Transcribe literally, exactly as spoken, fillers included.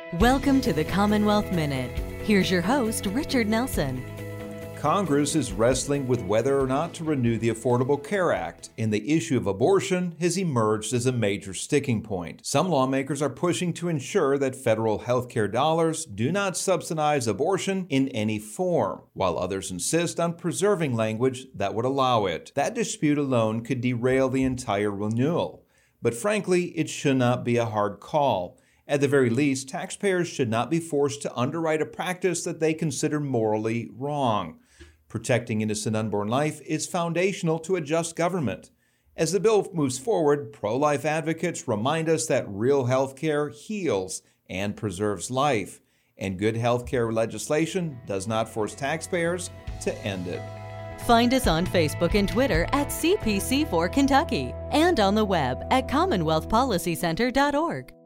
Welcome to the Commonwealth Minute. Here's your host, Richard Nelson. Congress is wrestling with whether or not to renew the Affordable Care Act, and the issue of abortion has emerged as a major sticking point. Some lawmakers are pushing to ensure that federal health care dollars do not subsidize abortion in any form, while others insist on preserving language that would allow it. That dispute alone could derail the entire renewal. But frankly, it should not be a hard call. At the very least, taxpayers should not be forced to underwrite a practice that they consider morally wrong. Protecting innocent unborn life is foundational to a just government. As the bill moves forward, pro-life advocates remind us that real health care heals and preserves life, and good health care legislation does not force taxpayers to end it. Find us on Facebook and Twitter at C P C four Kentucky and on the web at commonwealth policy center dot org.